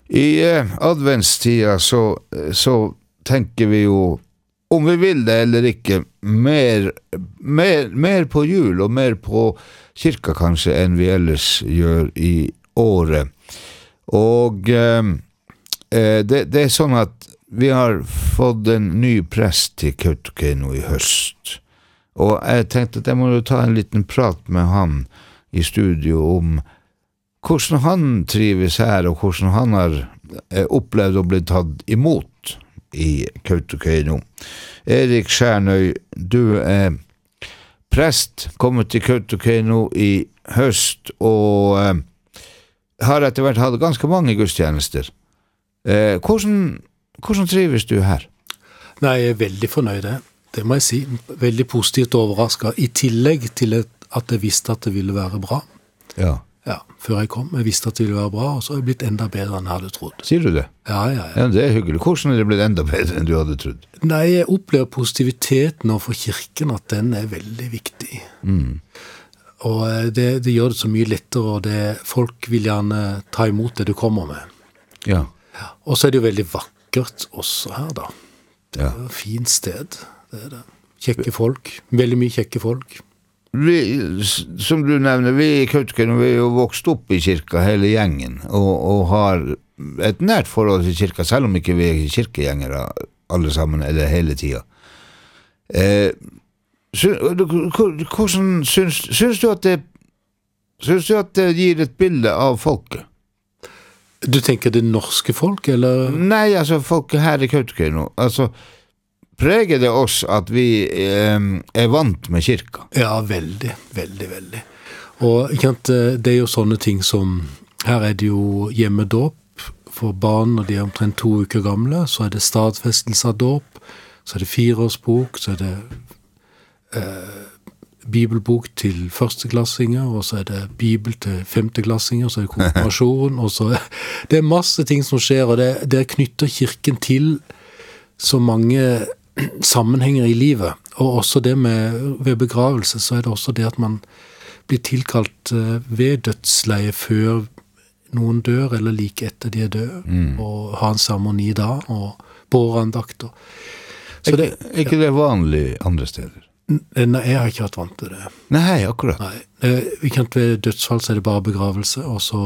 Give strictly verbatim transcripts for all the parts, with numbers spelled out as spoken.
I eh, adventstida så, så tenker vi jo, om vi vil det eller ikke, mer, mer, mer på jul og mer på kirka kanskje enn vi ellers gjør i året. Og eh, det, det er sånn at vi har fått en ny prest til Kautokeino i høst. Og jeg tenkte at jeg må jo ta en liten prat med han i studio om hvordan han trives her, og hvordan han har eh, opplevd å bli tatt imot i Kautokeino. Erik Skjernøy, du er prest, kommet til Kautokeino i høst, og eh, har etter hvert hatt ganske mange gudstjenester. Eh, hvordan, hvordan trives du her? Nei, jeg er veldig fornøyd, det må jeg si. Veldig positivt overrasket, i tillegg til at jeg visste at det ville være bra. Ja. Ja, før jeg kom. Jeg visste at det ville være bra, og så har jeg blitt enda bedre enn jeg hadde trodd. Sier du det? Ja, ja, ja. Ja, det er hyggelig. Hvordan er det blitt enda bedre enn du hadde trodd? Nei, jeg opplever positiviteten overfor kirken, at den er veldig viktig. Mm. Og det, det gjør det så mye lettere, og det, folk vil gjerne ta imot det du kommer med. Ja. Ja. Og så er det jo veldig vakkert også her, da. Det er Ja. et fint sted, det er det. Kjekke folk, veldig mye kjekke folk. Vi, som du nevner, vi i Kautokeino, vi er jo vokst opp i kirka, hele gjengen, og, og har et nært forhold til kirka, selv om ikke vi er kirkegjengere alle sammen, eller hele tiden. Eh, sy, hvordan syns, syns du at det syns du at det gir et bilde av folket? Du tenker det norske folk, eller? Nei, altså folket her i Kautokeino, altså preger det oss at vi eh, er vant med kirka? Ja, veldig, veldig, veldig. Og ikke sant, det er jo sånne ting som, her er det jo hjemmedåp for barn når de er omtrent to uker gamle, så er det stadfestelse av dåp, så er det fireårsbok, så er det eh, bibelbok til førsteklassinger, og så er det bibel til femteklassinger, så er det konfirmasjon, og så er det er masse ting som skjer, og det, det knytter kirken til så mange sammenhenger i livet, og også det med ved begravelse, så er det også det at man blir tilkalt ved dødsleie før noen dør, eller like etter de er døde, mm. og ha en seremoni da, og bårandakter. Så det, er ikke det vanlig andre steder? Nei, jeg har ikke vært vant til det. Nei, akkurat. Nei, vi kan ved dødsfall så er det bare begravelse, og så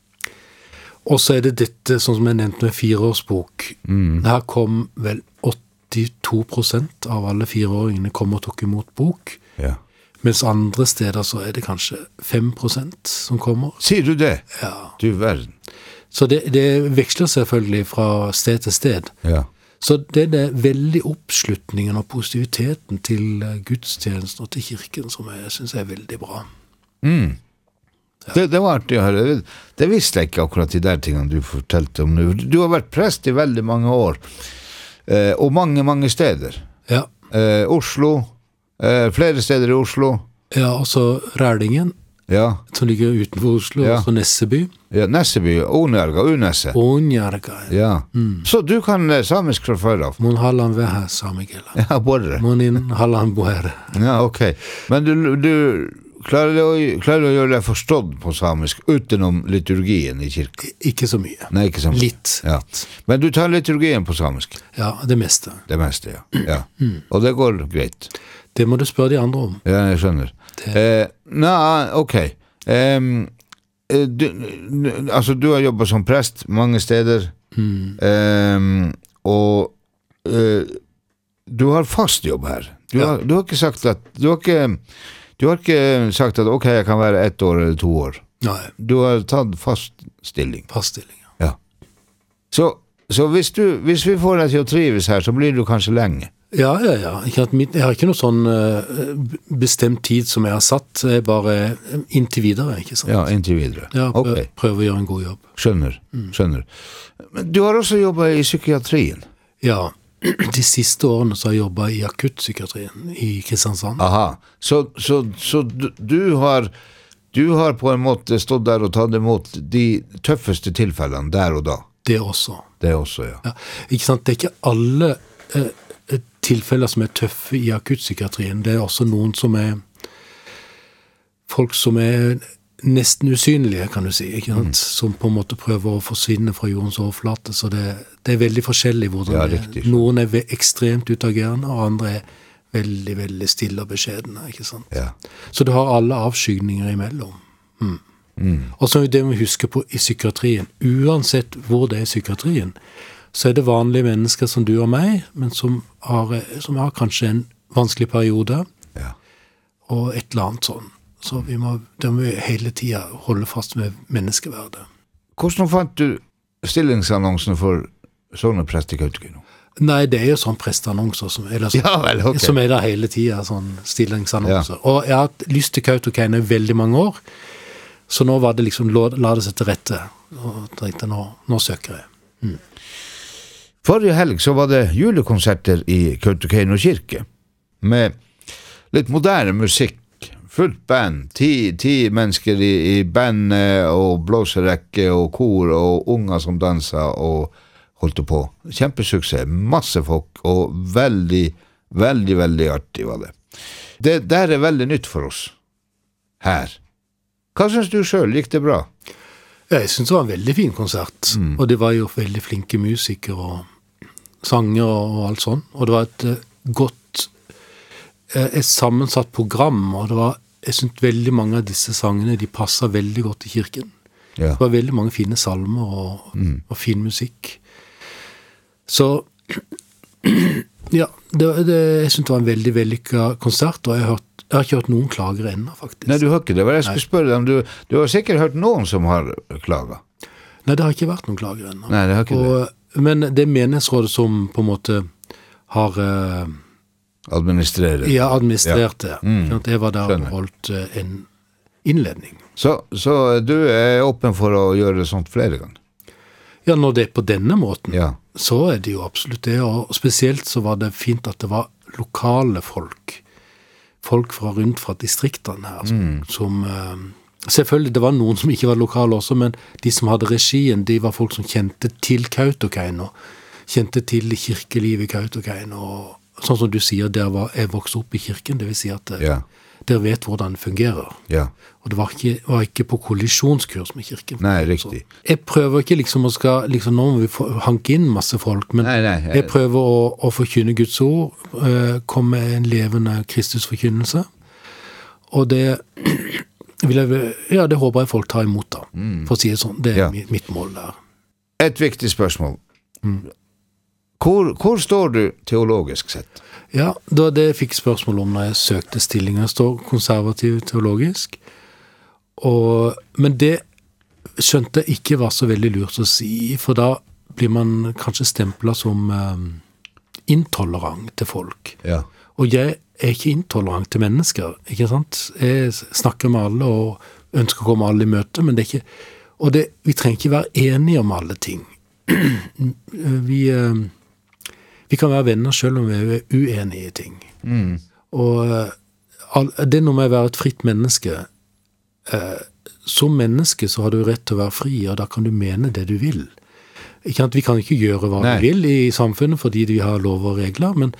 og så er det dette, sånn som jeg nevnte med fireårsbok. Mm. Her kom vel åttito prosent av alle fireåringene kom og tok imot bok. Ja. Mens andre steder så er det kanskje fem prosent som kommer. Sier du det? Ja. Du verden. Så det, det veksler selvfølgelig fra sted til sted. Ja. Så det er det veldig oppslutningen og positiviteten til gudstjenesten og til kirken som jeg synes er veldig bra. Mm. Ja. Det, det var artig å høre. Det, det visste jeg ikke akkurat de der tingene du fortalte om nå. Du har vært prest i veldig mange år. Eh, og mange, mange steder. Ja. Eh, Oslo, eh, flere steder i Oslo. Ja, også Rælingen, ja. som ligger utenfor Oslo, ja. Også Nesseby. Ja, Nesseby, Onjarga, Unesse. Onjarga, ja. ja. Mm. Så du kan eh, samisk fra før av? Mon hallan veha samigela. Ja, borre. Mon in hallan boere. Ja, ok. Men du, du klarer, du å, klarer du å gjøre deg forstått på samisk utenom liturgien i kirken? Ikke så mye. Nei, ikke så mye. Litt. Ja. Men du tar liturgien på samisk? Ja, det meste. Det meste, ja. ja. Mm. Og det går greit? Det må du spørre de andre om. Ja, jeg skjønner. Det... Eh, nei, ok. Um, du, altså, du har jobbet som prest mange steder, mm. um, og uh, du har fast jobb her. Du, ja. har, du har ikke sagt at du har ikke, du har ikke sagt at ok, jeg kan være ett år eller to år. Nei. Du har tatt fast stilling. Fast stilling, ja. ja. Så, så hvis, du, hvis vi får deg til å trives her, så blir du kanskje lenge. Ja, ja, ja. Jeg har ikke noe sånn bestemt tid som jeg har satt, jeg bare inntil videre, ikke sant? Ja, inntil videre. Ja, prøv, okay. prøver å gjøre en god jobb. Skjønner, mm. skjønner. Men du har også jobbet i psykiatrien? Ja, de siste årene så har jeg jobbet i akuttpsykiatrien i Kristiansand. Aha, så, så, så du, du har... Du har på en måte stått der og tatt imot de tøffeste tilfellene der og da? Det også. Det også, ja. ja. Ikke sant, det er ikke alle eh, tilfeller som er tøffe i akuttpsykiatrien. Det er også noen som er folk som er nesten usynlige, kan du si, ikke sant? Mm. Som på en måte prøver å forsvinne fra jordens overflate, så det, det er veldig forskjellig hvordan ja, det riktig. Noen er ekstremt utagerende, og andre er veldig, veldig stille og beskjedne, ikke sant? Ja. Så du har alle avskygninger imellom. Mm. Mm. Og så er det vi husker på i psykiatrien, uansett hvor det er i psykiatrien, så er det vanlige mennesker som du og meg, men som har, som har kanskje en vanskelig periode, ja. Og et eller annet sånn. Så vi må, da må vi hele tiden holde fast med menneskeverdet. Hvordan fant du stillingsannonsen for sånne prest i Kautokeino? Nei, det er jo sånn prestannonser som, eller sånn, ja, vel, okay. som er der hele tiden, sånn stillingsannonser. Ja. Og jeg har hatt lyst til Kautokeino i veldig mange år, så nå var det liksom, la det seg til rette, og tenkte nå, nå søker jeg. Mm. Forrige helg så var det julekonserter i Kautokeino kirke, med litt moderne musikk, fullt band, ti, ti mennesker i, i band og blåserekke og kor og unger som danset og holdt på. Kjempesuksess, masse folk og veldig, veldig, veldig artig var det. Det der er veldig nytt for oss her. Hva synes du selv? Gikk det bra? Jeg synes det var en veldig fin konsert, mm. og det var jo veldig flinke musikere og sanger og alt sånn, og det var et uh, godt et sammensatt program, og det var jeg synes veldig mange av disse sangene, de passer veldig godt i kirken. Ja. Det var veldig mange fine salmer og, mm. og fin musikk. Så, ja, det, det, jeg synes det var en veldig vellykket konsert, og jeg har, hørt, jeg har ikke hørt noen klager ennå, faktisk. Nei, du har ikke det. Hva jeg skulle spørre deg om, du, du har sikkert hørt noen som har klaget. Nei, det har ikke vært noen klager ennå. Nei, det har ikke og, det. Men det menighetsrådet som på en måte har... Uh, Administrere. Ja, administrerte. Ja. Mm. Jeg var der og holdt uh, en innledning. Så, så du er åpen for å gjøre det sånt flere ganger? Ja, når det er på denne måten, ja. Så er det jo absolutt det. Og spesielt så var det fint at det var lokale folk. Folk fra rundt fra distriktene her. Som, mm. som uh, selvfølgelig, det var noen som ikke var lokale også, men de som hadde regien, de var folk som kjente til Kautokeino. Kjente til kirkelivet i Kautokeino og sånn som du sier, der var, jeg vokste opp i kirken, det vil si at ja. Dere vet hvordan det fungerer. Ja. Og det var ikke, var ikke på kollisjonskurs med kirken. Nei, riktig. Så jeg prøver ikke liksom å skal, liksom nå må vi få, hanke inn masse folk, men nei, nei, jeg, jeg prøver å, å forkynne Guds ord, uh, komme med en levende Kristusforkynnelse, og det vil jeg, ja, det håper jeg folk tar imot da, mm. for å si det sånn. Det er ja. mitt, mitt mål der. Et viktig spørsmål. Mm. Hvor, hvor står du teologisk sett? Ja, det var det jeg fikk spørsmål om når jeg søkte stillinger. Jeg står konservativ teologisk. Og, men det skjønte jeg ikke var så veldig lurt å si, for da blir man kanskje stemplet som um, intolerant til folk. Ja. Og jeg er ikke intolerant til mennesker, ikke sant? Jeg snakker med alle og ønsker å komme alle i møte, men det er ikke... Og det, vi trenger ikke være enige om alle ting. vi... Um, Vi kan være venner selv om vi er uenige i ting. Mm. Og all, det er noe med å være et fritt menneske. Eh, som menneske så har du rett til å være fri, og da kan du mene det du vil. Ikke at vi kan ikke gjøre hva Nei. vi vil i samfunnet fordi vi har lover og regler, men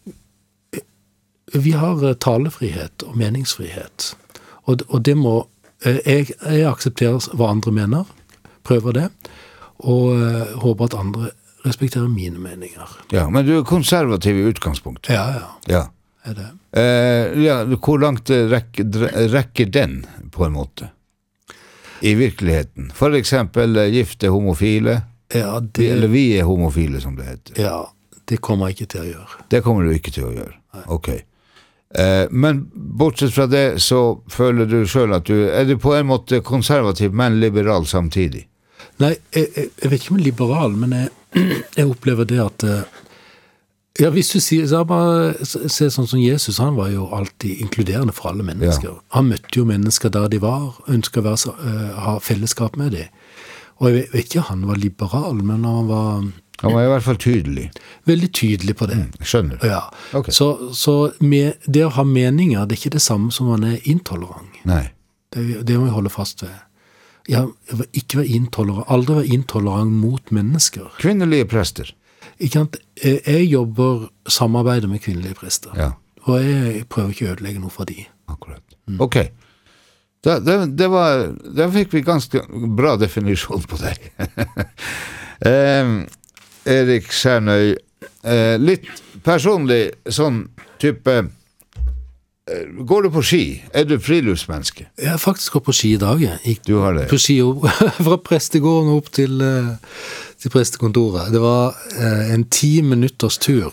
vi har talefrihet og meningsfrihet. Og, og det må... Eh, jeg, jeg aksepterer hva andre mener, prøver det, og eh, håper at andre respekterer mine meninger. Ja, men du er konservativ i utgangspunkt. Ja, ja. Ja. Er det. Eh, ja, hvor langt rekker, rekker den, på en måte? I virkeligheten. For eksempel gifte homofile. Ja, det... Eller vi er homofile, som det heter. Ja, det kommer jeg ikke til å gjøre. Det kommer du ikke til å gjøre? Nei. Ok. Eh, men bortsett fra det, så føler du selv at du... Er du på en måte konservativ, men liberal samtidig? Nei, jeg, jeg, jeg vet ikke om jeg er liberal, men jeg, jeg opplever det at ja, hvis du sier, så bare se sånn som Jesus, han var jo alltid inkluderende for alle mennesker. Ja. Han møtte jo mennesker der de var, ønsket å være, uh, ha fellesskap med dem. Og jeg vet, vet ikke, han var liberal, men han var... Han var i hvert fall tydelig. Veldig tydelig på det. Mm, skjønner. Ja. Okay. Så, så med, det å ha meninger, det er ikke det samme som man er intolerant. Nei. Det, det må vi holde fast ved. Jeg vil ikke være intolerant, aldri være intolerant mot mennesker. Kvinnelige prester? Ikke sant? Jeg jobber samarbeider med kvinnelige prester. Ja. Og jeg prøver ikke å ødelegge noe for de. Akkurat. Mm. Ok. Det, det, det var, da fikk vi ganske bra definisjon på deg. eh, Erik Skjernøy, eh, litt personlig sånn type, eh, går du på ski? Er du friluftsmenneske? Jeg har faktisk gått på ski i dag. Jeg gikk Du har det? på ski opp, fra prestegården opp til, eh, til prestekontoret. Det var eh, en ti minutters tur.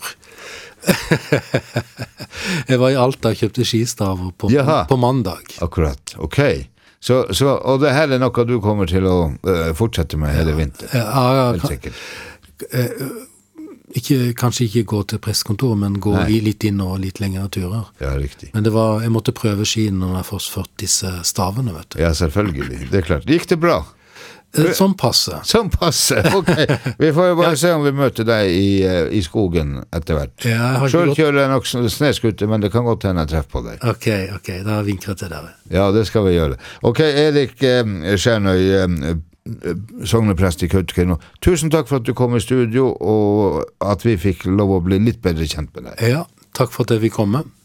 Jeg var i Alta og kjøpte skistaver på, på mandag. Akkurat, ok. Så, så, og det her er noe du kommer til å uh, fortsette med hele vinteren? Ja, ja, helt sikkert. Ikke, kanskje ikke gå til prestekontoret, men gå Nei. litt inn og litt lengre turer. Ja, riktig. Men det var, jeg måtte prøve skien når jeg først ført disse stavene, vet du. Ja, selvfølgelig. Det er klart. Gikk det bra? Sånn passe. Sånn passe, ok. Vi får jo bare ja. se om vi møter deg i, i skogen etter hvert. Ja, Selv gått... kjører jeg nok sneskutter, men det kan godt hende jeg treffer på deg. Ok, ok, da vinker jeg til dere. Ja, det skal vi gjøre. Ok, Erik eh, Skjernøy, eh, sogneprest i Kautokeino. Tusen takk for at du kom i studio, og at vi fikk lov å bli litt bedre kjent med deg. Ja, takk for at jeg fikk komme.